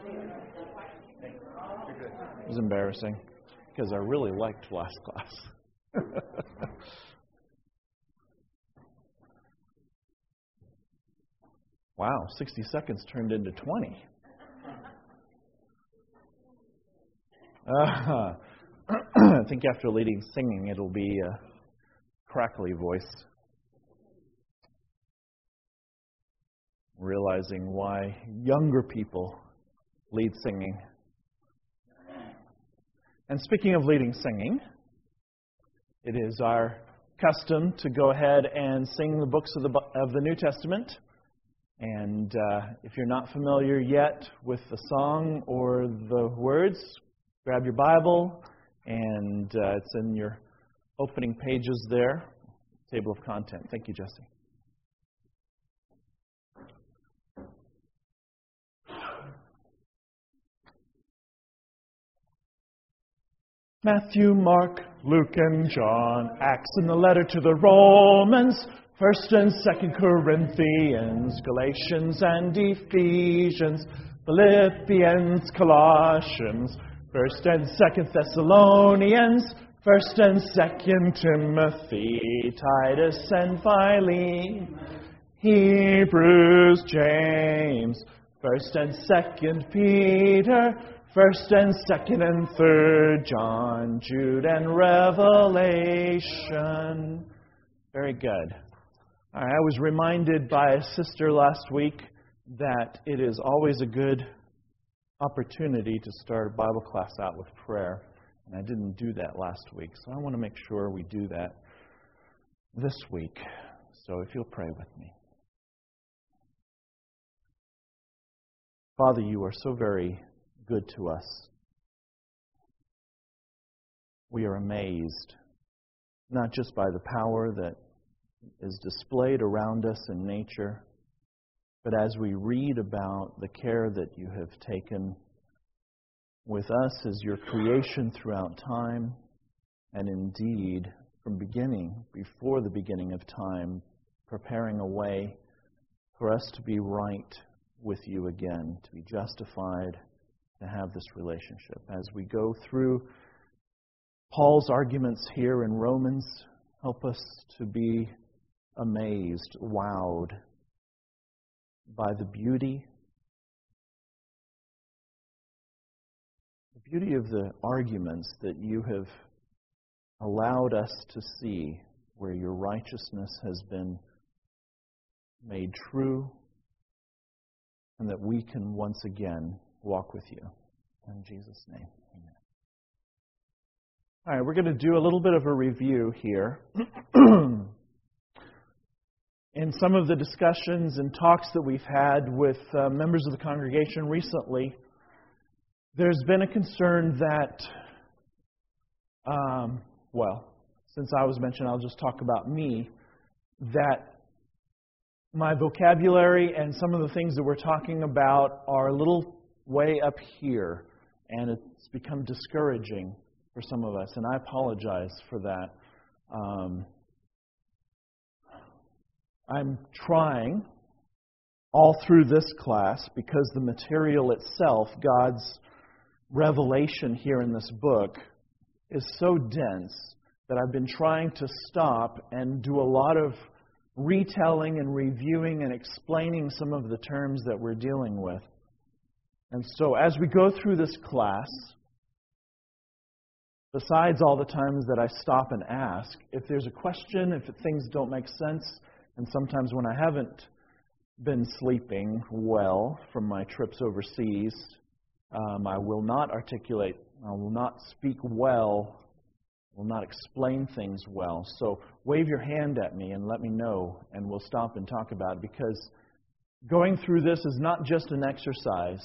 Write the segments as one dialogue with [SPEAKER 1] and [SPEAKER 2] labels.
[SPEAKER 1] It was embarrassing because I really liked last class. Wow, 60 seconds turned into 20. I think after leading singing, it'll be a crackly voice. Realizing why younger people lead singing. And speaking of leading singing, it is our custom to go ahead and sing the books of the New Testament. And if you're not familiar yet with the song or the words, grab your Bible, and it's in your opening pages there, table of content. Thank you, Jesse. Matthew, Mark, Luke, and John, Acts and the letter to the Romans, 1st and 2nd Corinthians, Galatians and Ephesians, Philippians, Colossians, 1st and 2nd Thessalonians, 1st and 2nd Timothy, Titus and Philemon, Hebrews, James, 1st and 2nd Peter, 1st and 2nd and 3rd John, Jude and Revelation. Very good. I was reminded by a sister last week that it is always a good opportunity to start a Bible class out with prayer. And I didn't do that last week, so I want to make sure we do that this week. So if you'll pray with me. Father, you are so very good to us. We are amazed, not just by the power that is displayed around us in nature, but as we read about the care that you have taken with us as your creation throughout time, and indeed before the beginning of time, preparing a way for us to be right with you again, to be justified, to have this relationship. As we go through Paul's arguments here in Romans, help us to be amazed, wowed by the beauty of the arguments that you have allowed us to see, where your righteousness has been made true, and that we can once again walk with you. In Jesus' name, amen. All right, we're going to do a little bit of a review here. In some of the discussions and talks that we've had with members of the congregation recently, there's been a concern that, since I was mentioned, I'll just talk about me, that my vocabulary and some of the things that we're talking about are a little way up here, and it's become discouraging for some of us, and I apologize for that. I'm trying all through this class, because the material itself, God's revelation here in this book, is so dense that I've been trying to stop and do a lot of retelling and reviewing and explaining some of the terms that we're dealing with. And so as we go through this class, besides all the times that I stop and ask, if there's a question, if things don't make sense, and sometimes when I haven't been sleeping well from my trips overseas, I will not articulate, I will not speak well, will not explain things well. So wave your hand at me and let me know, and we'll stop and talk about it, because going through this is not just an exercise.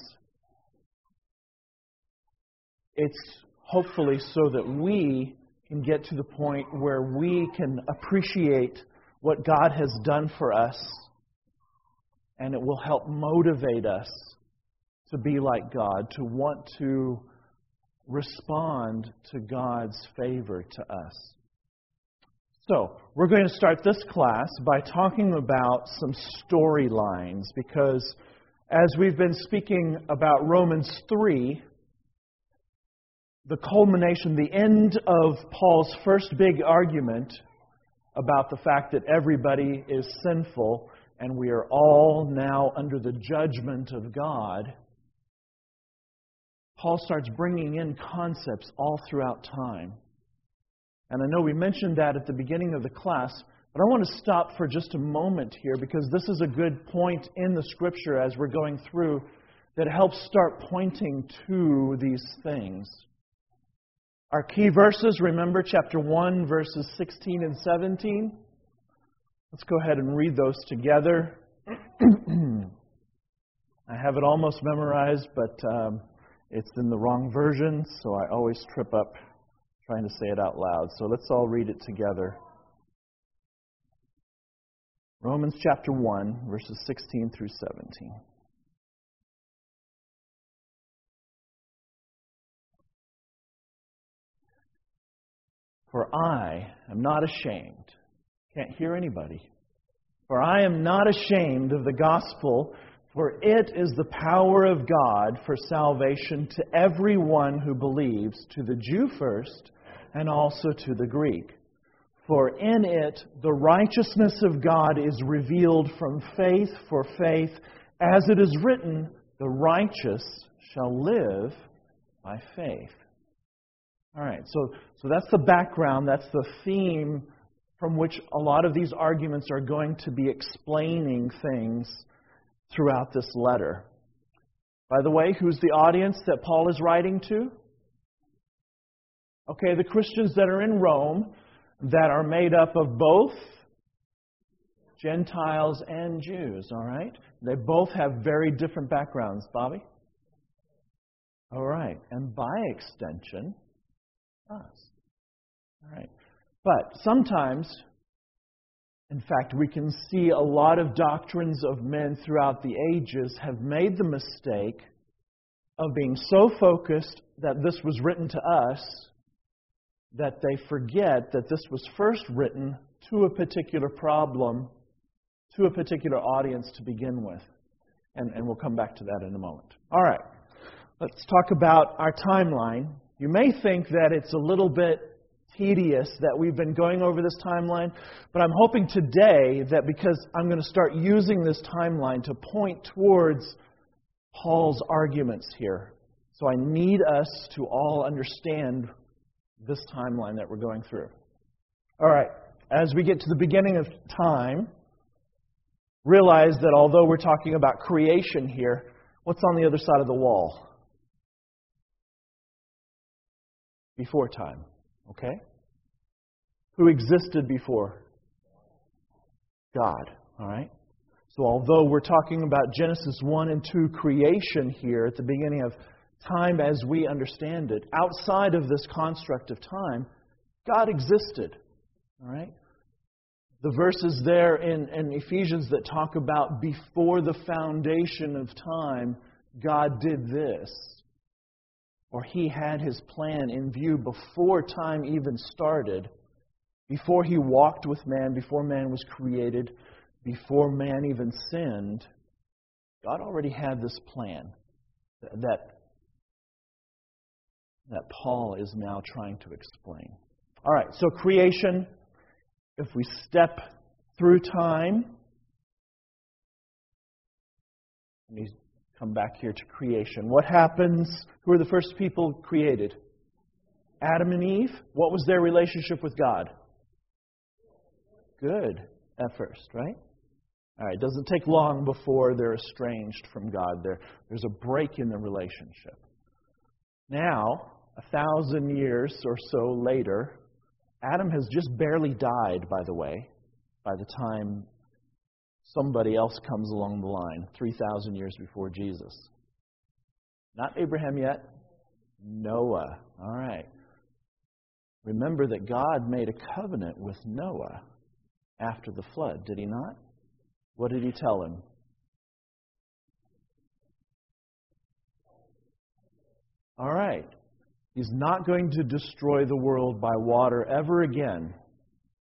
[SPEAKER 1] It's hopefully so that we can get to the point where we can appreciate what God has done for us, and it will help motivate us to be like God, to want to respond to God's favor to us. So, we're going to start this class by talking about some storylines, because As we've been speaking about Romans 3, the culmination, the end of Paul's first big argument about the fact that everybody is sinful and we are all now under the judgment of God, Paul starts bringing in concepts all throughout time. And I know we mentioned that at the beginning of the class, but I want to stop for just a moment here because this is a good point in the Scripture as we're going through that helps start pointing to these things. Our key verses, remember chapter 1, verses 16 and 17? Let's go ahead and read those together. I have it almost memorized, but it's in the wrong version, so I always trip up trying to say it out loud. So let's all read it together. Romans chapter 1, verses 16 through 17. For I am not ashamed. Can't hear anybody. For I am not ashamed of the gospel, for it is the power of God for salvation to everyone who believes, to the Jew first, and also to the Greek. For in it the righteousness of God is revealed from faith for faith, as it is written, the righteous shall live by faith. All right, so that's the background, that's the theme from which a lot of these arguments are going to be explaining things throughout this letter. By the way, who's the audience that Paul is writing to? Okay, the Christians that are in Rome that are made up of both Gentiles and Jews, all right? They both have very different backgrounds. Bobby? All right, and by extension, us. All right. But sometimes, in fact, we can see a lot of doctrines of men throughout the ages have made the mistake of being so focused that this was written to us that they forget that this was first written to a particular problem, to a particular audience to begin with. And we'll come back to that in a moment. All right. Let's talk about our timeline. You may think that it's a little bit tedious that we've been going over this timeline, but I'm hoping today that because I'm going to start using this timeline to point towards Paul's arguments here. So I need us to all understand this timeline that we're going through. All right, as we get to the beginning of time, realize that although we're talking about creation here, what's on the other side of the wall? Before time, okay? Who existed before? God, all right? So although we're talking about Genesis 1 and 2 creation here at the beginning of time as we understand it, outside of this construct of time, God existed, all right? The verses there in Ephesians that talk about before the foundation of time, God did this. Or He had His plan in view before time even started, before He walked with man, before man was created, before man even sinned. God already had this plan that Paul is now trying to explain. All right, so creation, if we step through time, let me come back here to creation. What happens? Who are the first people created? Adam and Eve. What was their relationship with God? Good at first, right? All right, it doesn't take long before they're estranged from God. There's a break in the relationship. Now, 1,000 years or so later, Adam has just barely died, by the way, by the time somebody else comes along the line, 3,000 years before Jesus. Not Abraham yet. Noah. All right. Remember that God made a covenant with Noah after the flood, did He not? What did He tell him? All right. He's not going to destroy the world by water ever again.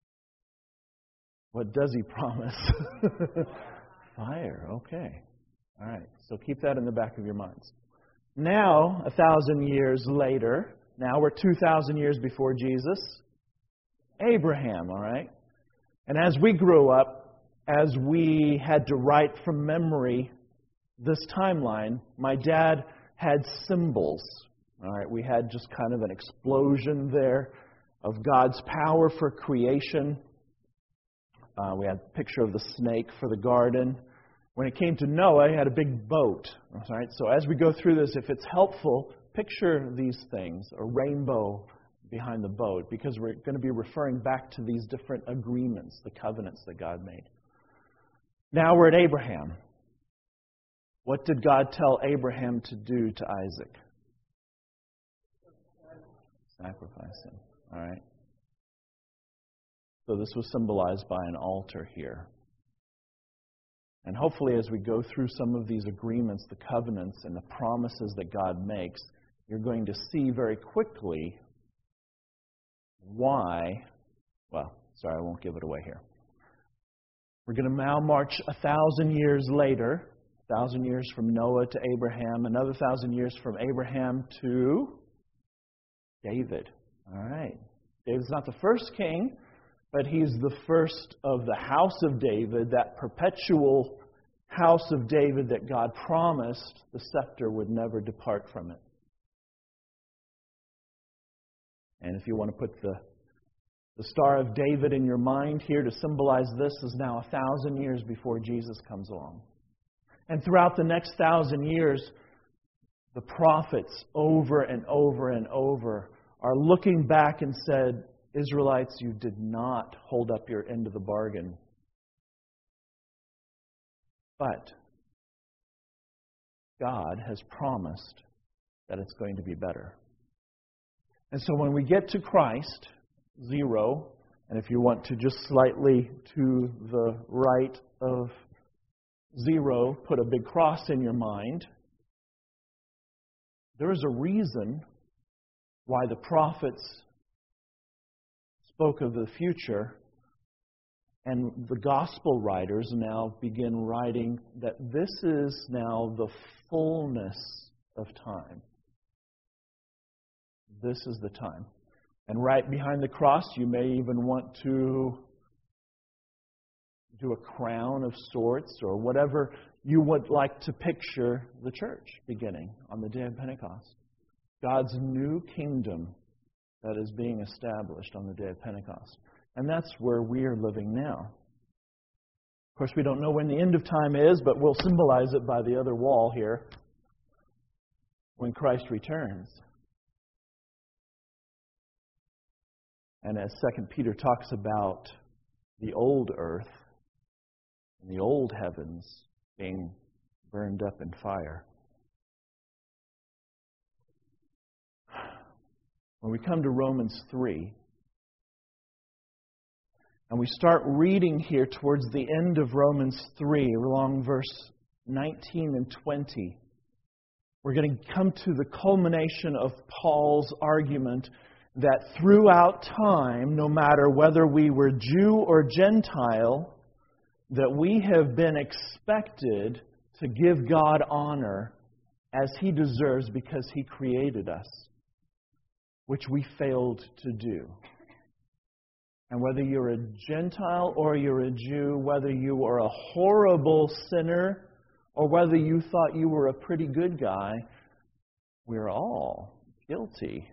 [SPEAKER 1] What does He promise? Fire, okay. All right, so keep that in the back of your minds. Now, 1,000 years later, now we're 2,000 years before Jesus, Abraham, all right? And as we grew up, as we had to write from memory this timeline, my dad had symbols, all right? We had just kind of an explosion there of God's power for creation. We had a picture of the snake for the garden. When it came to Noah, he had a big boat. All right? So as we go through this, if it's helpful, picture these things, a rainbow behind the boat, because we're going to be referring back to these different agreements, the covenants that God made. Now we're at Abraham. What did God tell Abraham to do to Isaac? Sacrifice him. All right? So this was symbolized by an altar here. And hopefully as we go through some of these agreements, the covenants, and the promises that God makes, you're going to see very quickly why. Well, sorry, I won't give it away here. We're going to now march 1,000 years later, 1,000 years from Noah to Abraham, another 1,000 years from Abraham to David. All right. David's not the first king, but he's the first of the house of David, that perpetual house of David that God promised the scepter would never depart from it. And if you want to put the Star of David in your mind here to symbolize this, is now 1,000 years before Jesus comes along. And throughout the next 1,000 years, the prophets over and over and over are looking back and said, Israelites, you did not hold up your end of the bargain. But God has promised that it's going to be better. And so when we get to Christ, 0, and if you want to just slightly to the right of 0, put a big cross in your mind, there is a reason why the prophets spoke of the future, and the gospel writers now begin writing that this is now the fullness of time. This is the time. And right behind the cross, you may even want to do a crown of sorts or whatever you would like to picture the church beginning on the day of Pentecost. God's new kingdom that is being established on the day of Pentecost. And that's where we are living now. Of course, we don't know when the end of time is, but we'll symbolize it by the other wall here when Christ returns. And as 2 Peter talks about the old earth and the old heavens being burned up in fire. When we come to Romans 3, and we start reading here towards the end of Romans 3, along verse 19 and 20, we're going to come to the culmination of Paul's argument that throughout time, no matter whether we were Jew or Gentile, that we have been expected to give God honor as He deserves because He created us, which we failed to do. And whether you're a Gentile or you're a Jew, whether you are a horrible sinner or whether you thought you were a pretty good guy, we're all guilty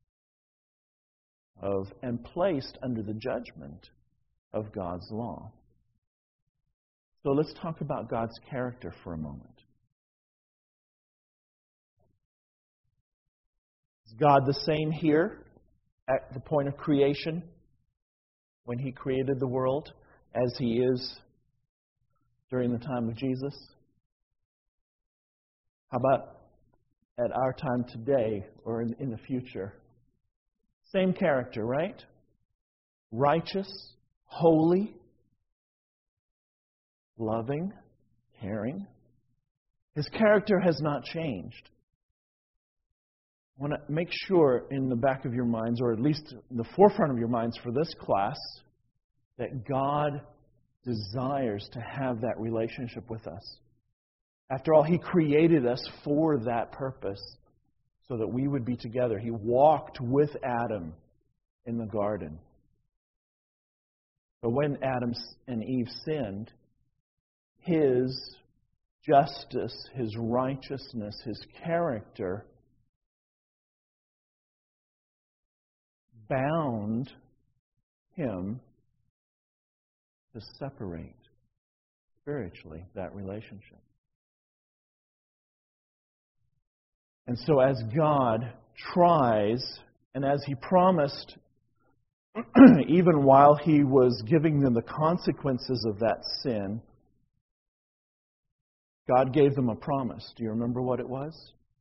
[SPEAKER 1] of and placed under the judgment of God's law. So let's talk about God's character for a moment. Is God the same here at the point of creation when He created the world as He is during the time of Jesus? How about at our time today or in the future? Same character, right? Righteous, holy, loving, caring. His character has not changed. I want to make sure in the back of your minds, or at least in the forefront of your minds for this class, that God desires to have that relationship with us. After all, He created us for that purpose, so that we would be together. He walked with Adam in the garden. But when Adam and Eve sinned, His justice, His righteousness, His character bound Him to separate spiritually that relationship. And so as God tries, and as He promised, even while He was giving them the consequences of that sin, God gave them a promise. Do you remember what it was?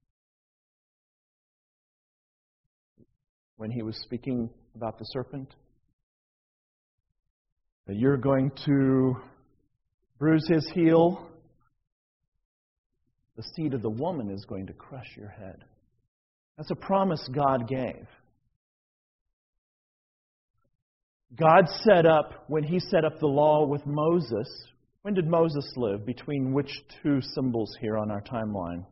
[SPEAKER 1] When He was speaking about the serpent? That you're going to bruise his heel. The seed of the woman is going to crush your head. That's a promise God gave. God set up, when He set up the law with Moses, when did Moses live? Between which two symbols here on our timeline?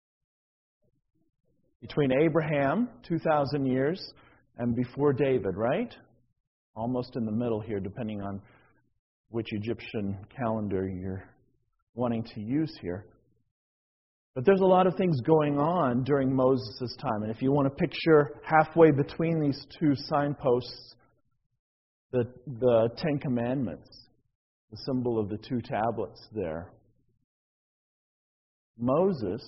[SPEAKER 1] Between Abraham, 2,000 years, and before David, right? Almost in the middle here, depending on which Egyptian calendar you're wanting to use here. But there's a lot of things going on during Moses' time. And if you want to picture halfway between these two signposts, the Ten Commandments, the symbol of the two tablets there. Moses,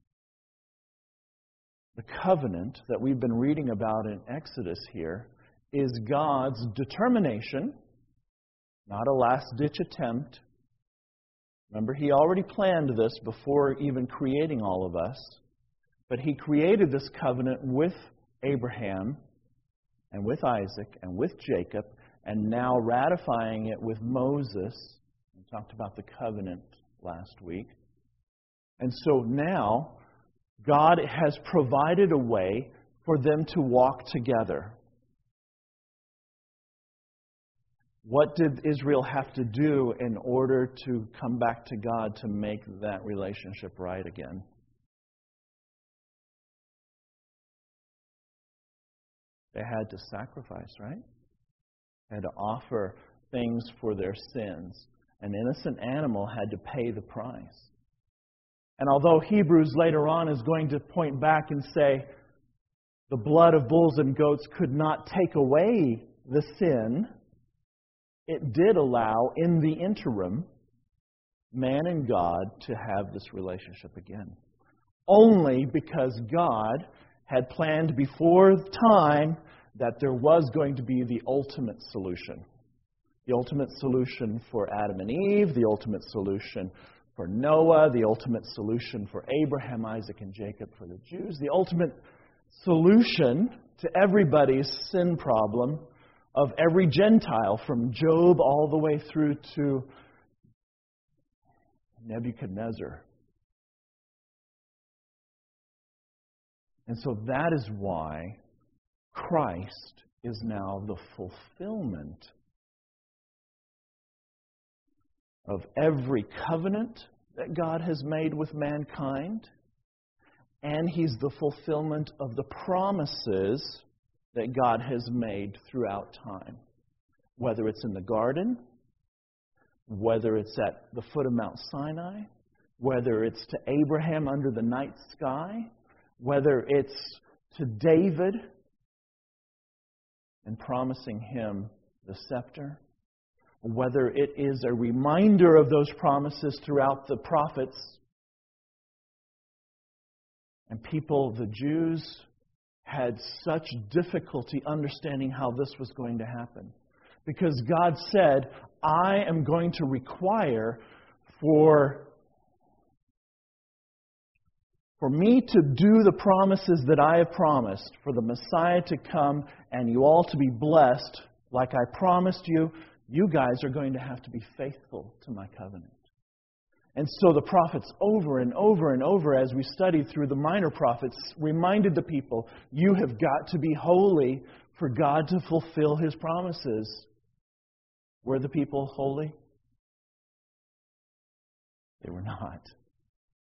[SPEAKER 1] the covenant that we've been reading about in Exodus here, is God's determination, not a last-ditch attempt. Remember, He already planned this before even creating all of us. But He created this covenant with Abraham and with Isaac and with Jacob, and now ratifying it with Moses. We talked about the covenant last week. And so now, God has provided a way for them to walk together. What did Israel have to do in order to come back to God to make that relationship right again? They had to sacrifice, right? They had to offer things for their sins. An innocent animal had to pay the price. And although Hebrews later on is going to point back and say the blood of bulls and goats could not take away the sin, it did allow, in the interim, man and God to have this relationship again. Only because God had planned before time that there was going to be the ultimate solution. The ultimate solution for Adam and Eve, the ultimate solution for Noah, the ultimate solution for Abraham, Isaac, and Jacob for the Jews, the ultimate solution to everybody's sin problem of every Gentile, from Job all the way through to Nebuchadnezzar. And so that is why Christ is now the fulfillment of every covenant that God has made with mankind, and He's the fulfillment of the promises that God has made throughout time. Whether it's in the garden, whether it's at the foot of Mount Sinai, whether it's to Abraham under the night sky, whether it's to David and promising him the scepter, whether it is a reminder of those promises throughout the prophets. And people, the Jews, had such difficulty understanding how this was going to happen. Because God said, I am going to require for me to do the promises that I have promised, for the Messiah to come and you all to be blessed like I promised you, you guys are going to have to be faithful to my covenant. And so the prophets over and over and over, as we studied through the minor prophets, reminded the people, you have got to be holy for God to fulfill His promises. Were the people holy? They were not.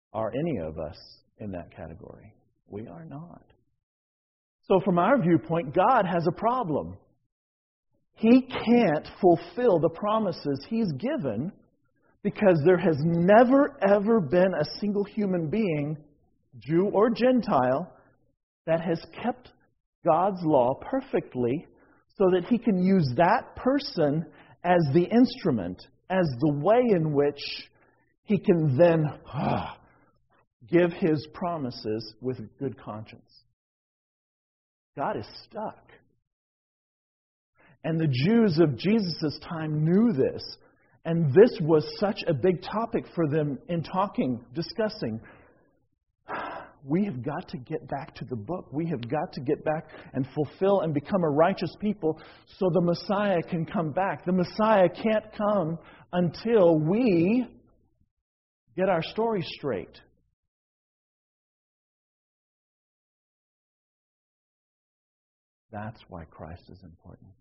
[SPEAKER 1] Are any of us in that category? We are not. So from our viewpoint, God has a problem. He can't fulfill the promises He's given because there has never, ever been a single human being, Jew or Gentile, that has kept God's law perfectly so that He can use that person as the instrument, as the way in which He can then give His promises with good conscience. God is stuck. And the Jews of Jesus' time knew this. And this was such a big topic for them in discussing. We have got to get back to the book. We have got to get back and fulfill and become a righteous people so the Messiah can come back. The Messiah can't come until we get our story straight. That's why Christ is important.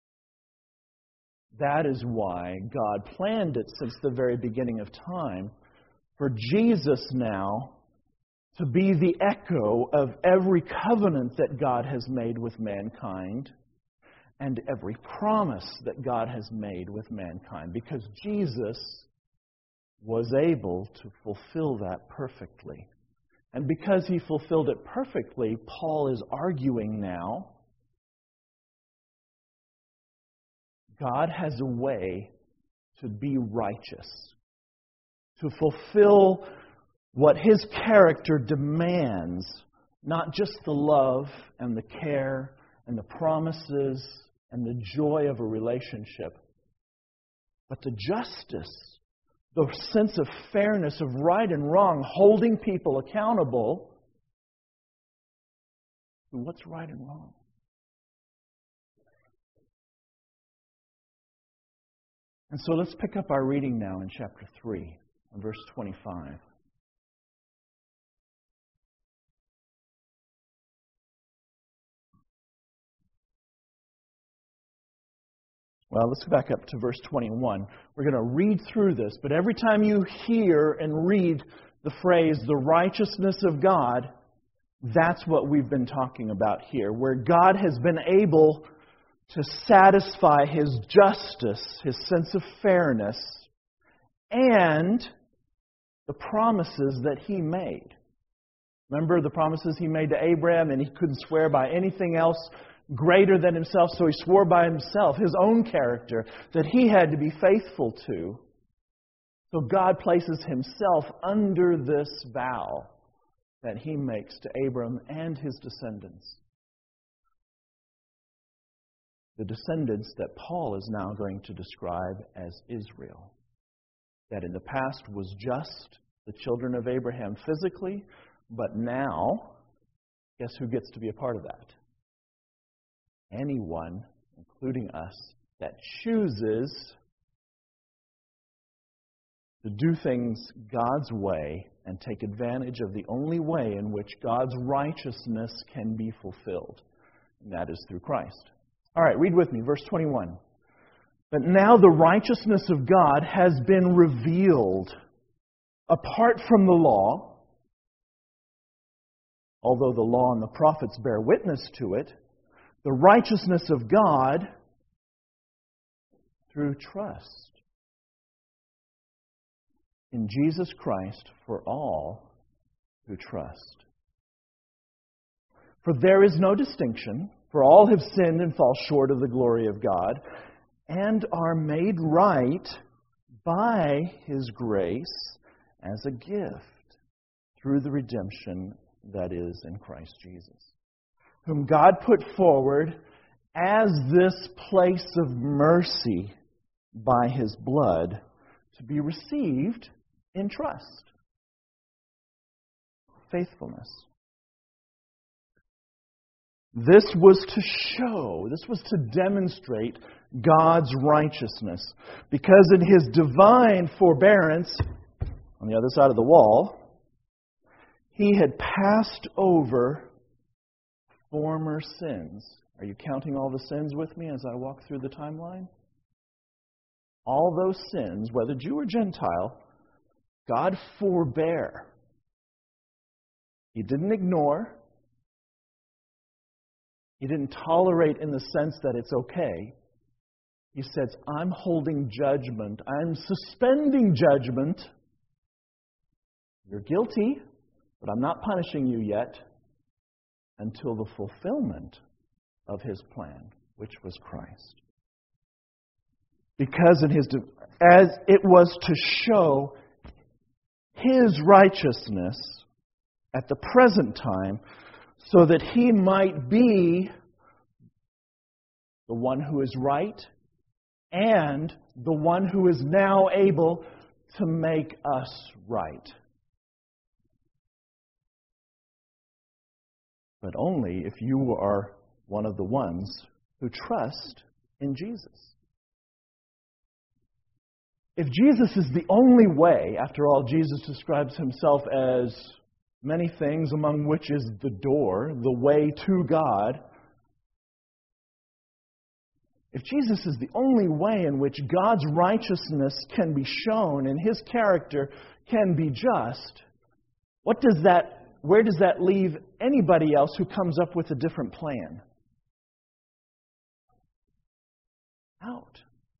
[SPEAKER 1] That is why God planned it since the very beginning of time for Jesus now to be the echo of every covenant that God has made with mankind and every promise that God has made with mankind, because Jesus was able to fulfill that perfectly. And because He fulfilled it perfectly, Paul is arguing now God has a way to be righteous, to fulfill what His character demands, not just the love and the care and the promises and the joy of a relationship, but the justice, the sense of fairness, of right and wrong, holding people accountable to what's right and wrong. And so let's pick up our reading now in chapter 3, verse 25. Well, let's go back up to verse 21. We're going to read through this, but every time you hear and read the phrase, the righteousness of God, that's what we've been talking about here, where God has been able to satisfy His justice, His sense of fairness, and the promises that He made. Remember the promises He made to Abraham, and he couldn't swear by anything else greater than Himself, so He swore by Himself, His own character, that He had to be faithful to. So God places Himself under this vow that He makes to Abram and his descendants. The descendants that Paul is now going to describe as Israel. That in the past was just the children of Abraham physically, but now, guess who gets to be a part of that? Anyone, including us, that chooses to do things God's way and take advantage of the only way in which God's righteousness can be fulfilled. And that is through Christ. All right, read with me, verse 21. But now the righteousness of God has been revealed apart from the law, although the law and the prophets bear witness to it, the righteousness of God through trust in Jesus Christ for all who trust. For there is no distinction, for all have sinned and fall short of the glory of God, and are made right by His grace as a gift through the redemption that is in Christ Jesus, whom God put forward as this place of mercy by His blood to be received in trust. Faithfulness. This was to demonstrate God's righteousness. Because in His divine forbearance, on the other side of the wall, He had passed over former sins. Are you counting all the sins with me as I walk through the timeline? All those sins, whether Jew or Gentile, God forbare He didn't ignore. He didn't tolerate in the sense that it's okay. He says, I'm holding judgment. I'm suspending judgment. You're guilty, but I'm not punishing you yet until the fulfillment of His plan, which was Christ. Because as it was to show His righteousness at the present time, so that He might be the one who is right and the one who is now able to make us right. But only if you are one of the ones who trust in Jesus. If Jesus is the only way, after all, Jesus describes Himself as many things, among which is the door, the way to God. If Jesus is the only way in which God's righteousness can be shown and His character can be just, where does that leave anybody else who comes up with a different plan? Out.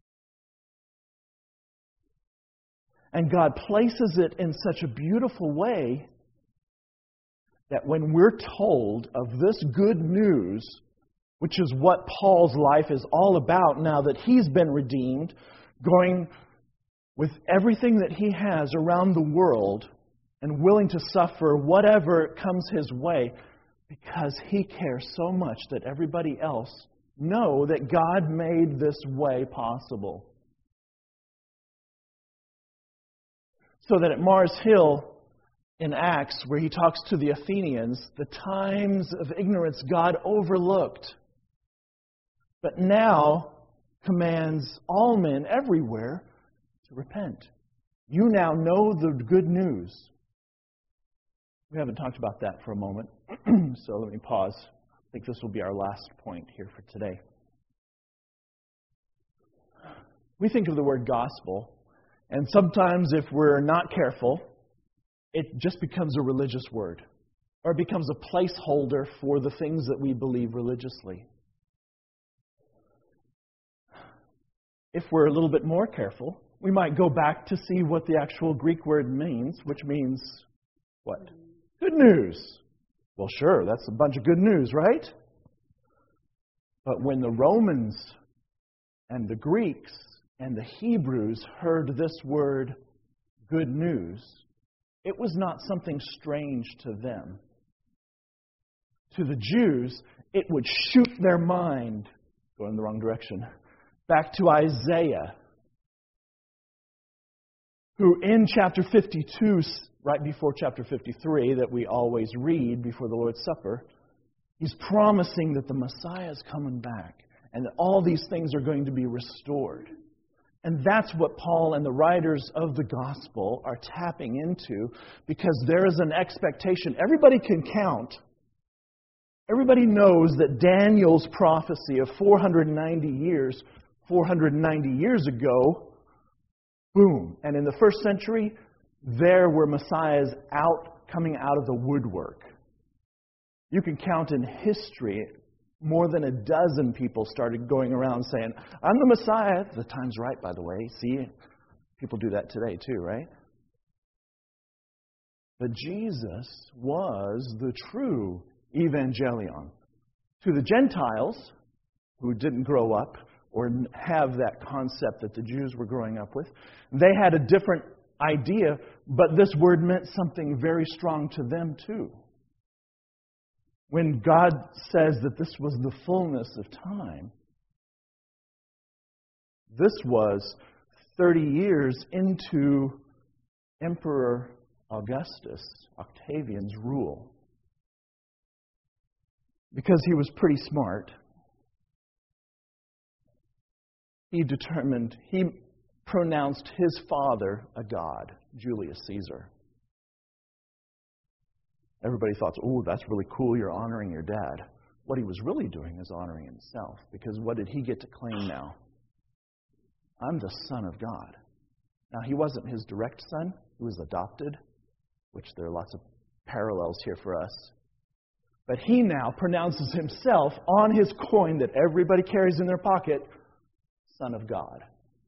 [SPEAKER 1] And God places it in such a beautiful way that when we're told of this good news, which is what Paul's life is all about now that he's been redeemed, going with everything that he has around the world and willing to suffer whatever comes his way, because he cares so much that everybody else know that God made this way possible. So that at Mars Hill, in Acts, where he talks to the Athenians, the times of ignorance God overlooked, but now commands all men everywhere to repent. You now know the good news. We haven't talked about that for a moment, so let me pause. I think this will be our last point here for today. We think of the word gospel, and sometimes if we're not careful, it just becomes a religious word, or it becomes a placeholder for the things that we believe religiously. If we're a little bit more careful, we might go back to see what the actual Greek word means, which means what? Good news. Well, sure, that's a bunch of good news, right? But when the Romans and the Greeks and the Hebrews heard this word, good news, it was not something strange to them. To the Jews, it would shoot their mind, going in the wrong direction, back to Isaiah, who in chapter 52, right before chapter 53, that we always read before the Lord's Supper, he's promising that the Messiah is coming back and that all these things are going to be restored. And that's what Paul and the writers of the gospel are tapping into, because there is an expectation. Everybody can count. Everybody knows that Daniel's prophecy of 490 years ago, boom. And in the first century, there were messiahs coming out of the woodwork. You can count in history, more than a dozen people started going around saying, I'm the Messiah. The time's right, by the way. See, people do that today too, right? But Jesus was the true evangelion. To the Gentiles, who didn't grow up or have that concept that the Jews were growing up with, they had a different idea, but this word meant something very strong to them too. When God says that this was the fullness of time, this was 30 years into Emperor Augustus, Octavian's rule. Because he was pretty smart, he pronounced his father a god, Julius Caesar. Everybody thought, oh, that's really cool, you're honoring your dad. What he was really doing is honoring himself, because what did he get to claim now? I'm the Son of God. Now, he wasn't his direct son. He was adopted, which there are lots of parallels here for us. But he now pronounces himself on his coin that everybody carries in their pocket, Son of God.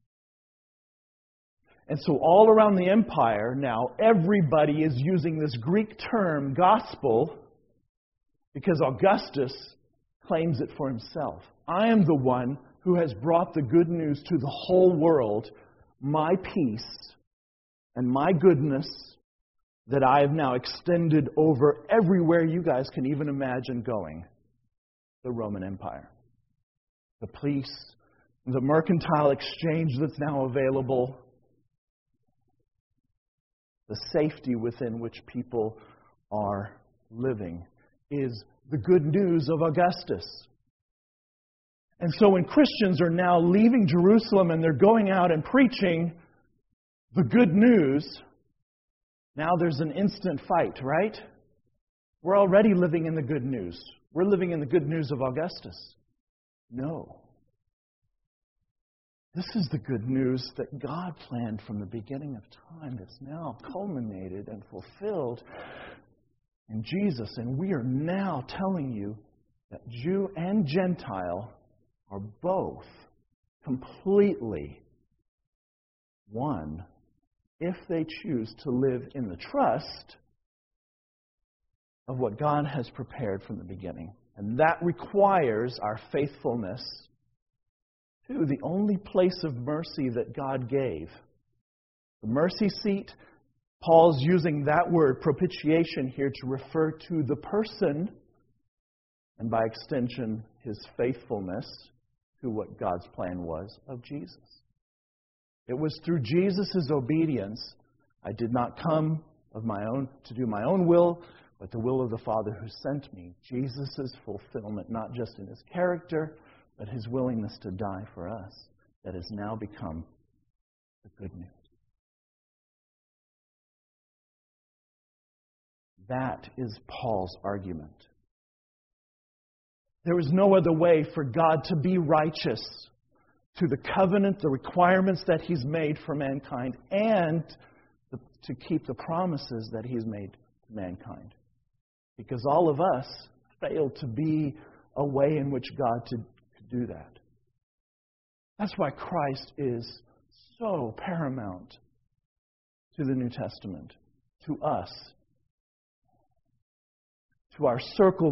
[SPEAKER 1] And so all around the empire now, everybody is using this Greek term, gospel, because Augustus claims it for himself. I am the one who has brought the good news to the whole world, my peace and my goodness that I have now extended over everywhere you guys can even imagine going. The Roman Empire. The peace, the mercantile exchange that's now available, the safety within which people are living is the good news of Augustus. And so when Christians are now leaving Jerusalem and they're going out and preaching the good news, now there's an instant fight, right? We're already living in the good news. We're living in the good news of Augustus. No. This is the good news that God planned from the beginning of time that's now culminated and fulfilled in Jesus. And we are now telling you that Jew and Gentile are both completely one if they choose to live in the trust of what God has prepared from the beginning. And that requires our faithfulness to the only place of mercy that God gave. The mercy seat, Paul's using that word, propitiation, here to refer to the person, and by extension, his faithfulness to what God's plan was of Jesus. It was through Jesus' obedience. I did not come of my own to do my own will, but the will of the Father who sent me. Jesus' fulfillment, not just in his character, but his willingness to die for us, that has now become the good news. That is Paul's argument. There is no other way for God to be righteous to the covenant, the requirements that he's made for mankind, and to keep the promises that he's made to mankind. Because all of us fail to be a way in which God could do that. That's why Christ is so paramount to the New Testament, to us, to our circle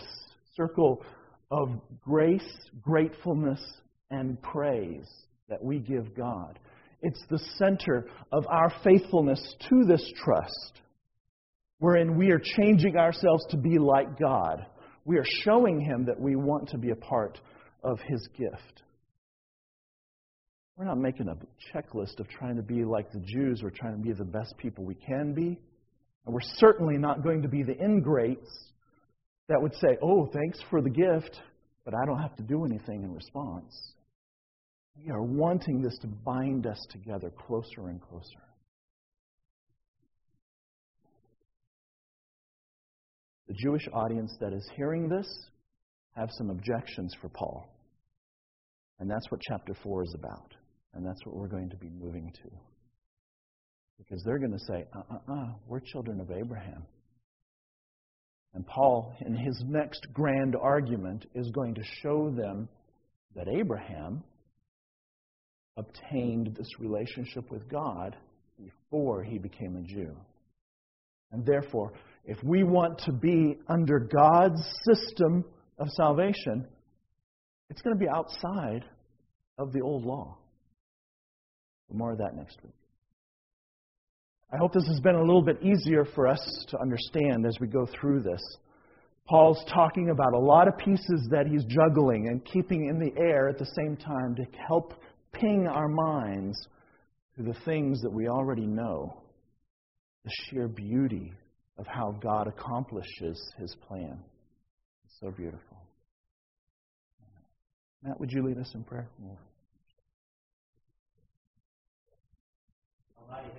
[SPEAKER 1] of grace, gratefulness, and praise that we give God. It's the center of our faithfulness to this trust, wherein we are changing ourselves to be like God. We are showing him that we want to be a part of his gift. We're not making a checklist of trying to be like the Jews or trying to be the best people we can be. And we're certainly not going to be the ingrates that would say, oh, thanks for the gift, but I don't have to do anything in response. We are wanting this to bind us together closer and closer. The Jewish audience that is hearing this have some objections for Paul. And that's what chapter 4 is about. And that's what we're going to be moving to. Because they're going to say, we're children of Abraham. And Paul, in his next grand argument, is going to show them that Abraham obtained this relationship with God before he became a Jew. And therefore, if we want to be under God's system of salvation, it's going to be outside of the old law. More of that next week. I hope this has been a little bit easier for us to understand as we go through this. Paul's talking about a lot of pieces that he's juggling and keeping in the air at the same time to help ping our minds to the things that we already know. The sheer beauty of how God accomplishes his plan. It's so beautiful. Matt, would you lead us in prayer?
[SPEAKER 2] Almighty